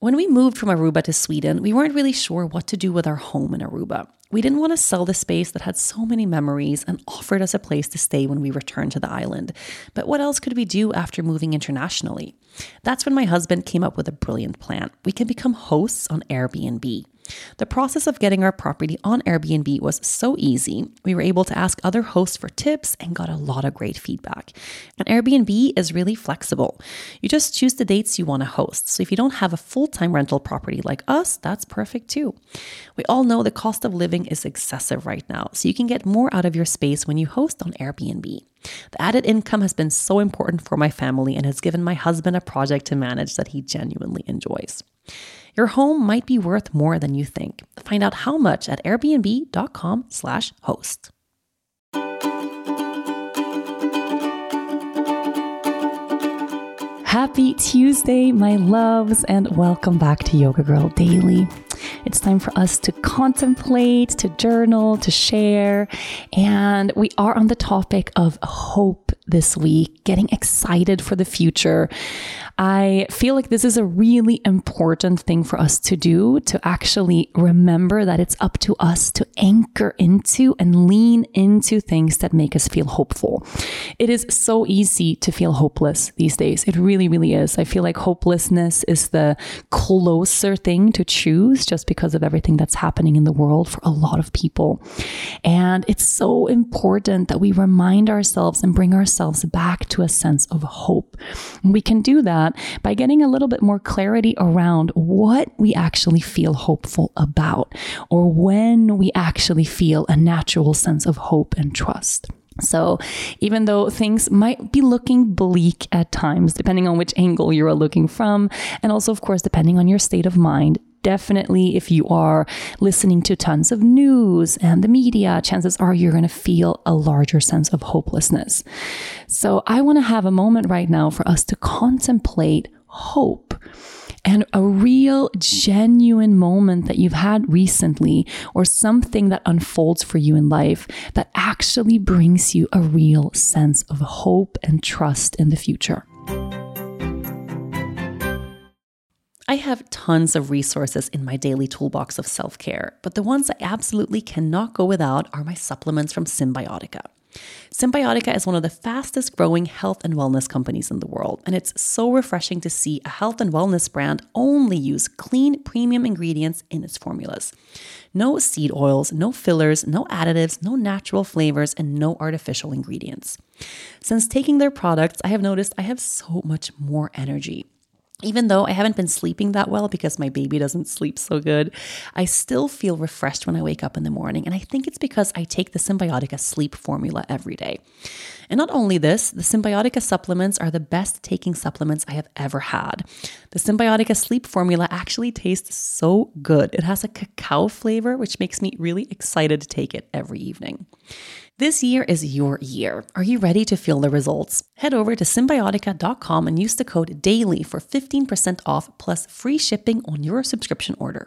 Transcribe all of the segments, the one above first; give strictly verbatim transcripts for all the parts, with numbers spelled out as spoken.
When we moved from Aruba to Sweden, we weren't really sure what to do with our home in Aruba. We didn't want to sell the space that had so many memories and offered us a place to stay when we returned to the island. But what else could we do after moving internationally? That's when my husband came up with a brilliant plan. We can become hosts on Airbnb. The process of getting our property on Airbnb was so easy. We were able to ask other hosts for tips and got a lot of great feedback. And Airbnb is really flexible. You just choose the dates you want to host. So if you don't have a full-time rental property like us, that's perfect too. We all know the cost of living is excessive right now, so you can get more out of your space when you host on Airbnb. The added income has been so important for my family and has given my husband a project to manage that he genuinely enjoys. Your home might be worth more than you think. Find out how much at airbnb.com slash host. Happy Tuesday, my loves, and welcome back to Yoga Girl Daily. It's time for us to contemplate, to journal, to share, and we are on the topic of hope this week, getting excited for the future. I feel like this is a really important thing for us to do, to actually remember that it's up to us to anchor into and lean into things that make us feel hopeful. It is so easy to feel hopeless these days. It really, really is. I feel like hopelessness is the closer thing to choose just because of everything that's happening in the world for a lot of people. And it's so important that we remind ourselves and bring ourselves back to a sense of hope. And we can do that by getting a little bit more clarity around what we actually feel hopeful about, or when we actually feel a natural sense of hope and trust. So even though things might be looking bleak at times, depending on which angle you're looking from, and also, of course, depending on your state of mind, definitely if you are listening to tons of news and the media, chances are you're going to feel a larger sense of hopelessness. So I want to have a moment right now for us to contemplate hope. And a real, genuine moment that you've had recently, or something that unfolds for you in life that actually brings you a real sense of hope and trust in the future. I have tons of resources in my daily toolbox of self-care, but the ones I absolutely cannot go without are my supplements from Cymbiotika. Cymbiotika is one of the fastest growing health and wellness companies in the world, and it's so refreshing to see a health and wellness brand only use clean, premium ingredients in its formulas. No seed oils, no fillers, no additives, no natural flavors, and no artificial ingredients. Since taking their products, I have noticed I have so much more energy. Even though I haven't been sleeping that well because my baby doesn't sleep so good, I still feel refreshed when I wake up in the morning. And I think it's because I take the Cymbiotika sleep formula every day. And not only this, the Cymbiotika supplements are the best taking supplements I have ever had. The Cymbiotika sleep formula actually tastes so good. It has a cacao flavor, which makes me really excited to take it every evening. This year is your year. Are you ready to feel the results? Head over to cymbiotika dot com and use the code DAILY for fifteen percent off plus free shipping on your subscription order.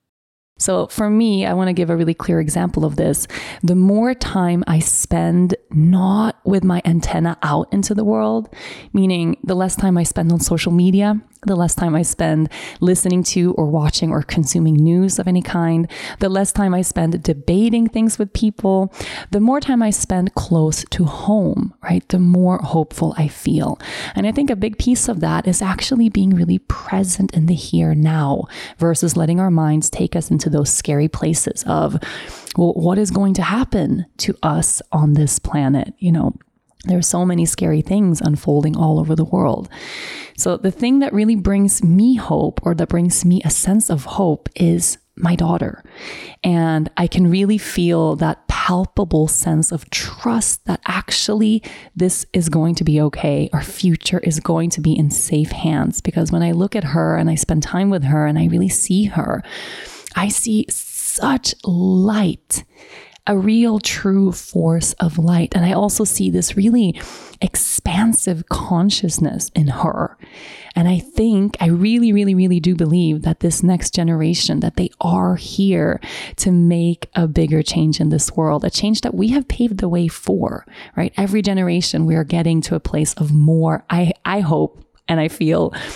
So for me, I want to give a really clear example of this. The more time I spend not with my antenna out into the world, meaning the less time I spend on social media, the less time I spend listening to or watching or consuming news of any kind, the less time I spend debating things with people, the more time I spend close to home, right? The more hopeful I feel. And I think a big piece of that is actually being really present in the here now versus letting our minds take us into those scary places of, well, what is going to happen to us on this planet? You know, there's so many scary things unfolding all over the world. So the thing that really brings me hope, or that brings me a sense of hope, is my daughter. And I can really feel that palpable sense of trust that actually this is going to be okay. Our future is going to be in safe hands. Because when I look at her and I spend time with her and I really see her, I see such light, a real true force of light. And I also see this really expansive consciousness in her. And I think, I really, really, really do believe that this next generation, that they are here to make a bigger change in this world, a change that we have paved the way for, right? Every generation, we are getting to a place of more, I, I hope, and I feel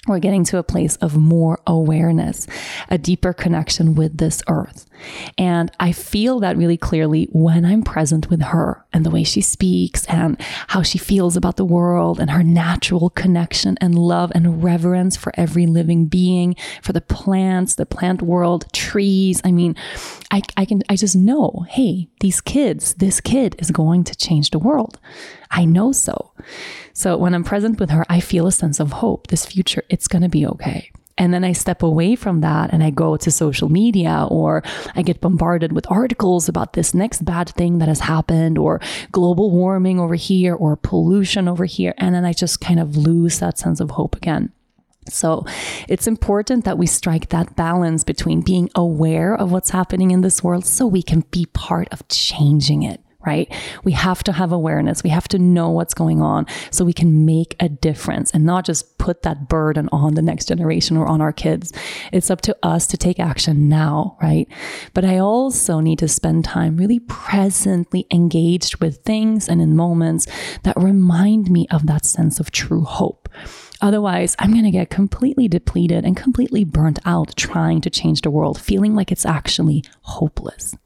We're getting to a place of more awareness, a deeper connection with this earth. And I feel that really clearly when I'm present with her and the way she speaks and how she feels about the world and her natural connection and love and reverence for every living being, for the plants, the plant world, trees. I mean, I, I can, I just know, hey, these kids, this kid is going to change the world. I know so. So when I'm present with her, I feel a sense of hope, this future, it's going to be okay. And then I step away from that and I go to social media, or I get bombarded with articles about this next bad thing that has happened, or global warming over here, or pollution over here. And then I just kind of lose that sense of hope again. So it's important that we strike that balance between being aware of what's happening in this world so we can be part of changing it. Right? We have to have awareness. We have to know what's going on so we can make a difference and not just put that burden on the next generation or on our kids. It's up to us to take action now, right? But I also need to spend time really presently engaged with things and in moments that remind me of that sense of true hope. Otherwise, I'm going to get completely depleted and completely burnt out trying to change the world, feeling like it's actually hopeless.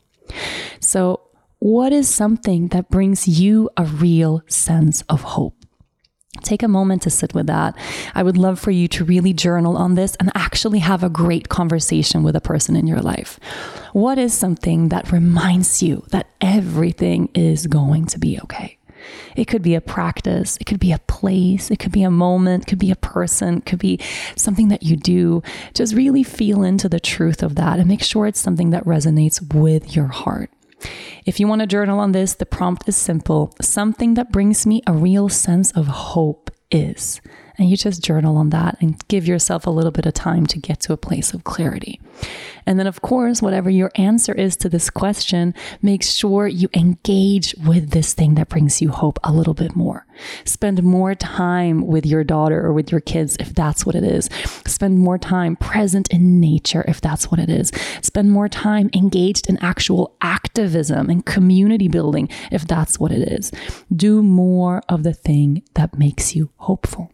So what is something that brings you a real sense of hope? Take a moment to sit with that. I would love for you to really journal on this and actually have a great conversation with a person in your life. What is something that reminds you that everything is going to be okay? It could be a practice, it could be a place, it could be a moment, it could be a person, it could be something that you do. Just really feel into the truth of that and make sure it's something that resonates with your heart. If you want to journal on this, the prompt is simple. Something that brings me a real sense of hope is. And you just journal on that and give yourself a little bit of time to get to a place of clarity. And then, of course, whatever your answer is to this question, make sure you engage with this thing that brings you hope a little bit more. Spend more time with your daughter or with your kids if that's what it is. Spend more time present in nature if that's what it is. Spend more time engaged in actual activism and community building if that's what it is. Do more of the thing that makes you hopeful.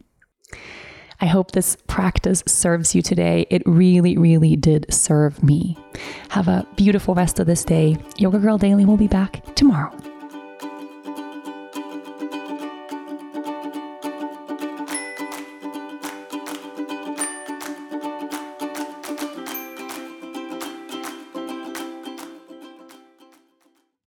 I hope this practice serves you today. It really, really did serve me. Have a beautiful rest of this day. Yoga Girl Daily will be back tomorrow.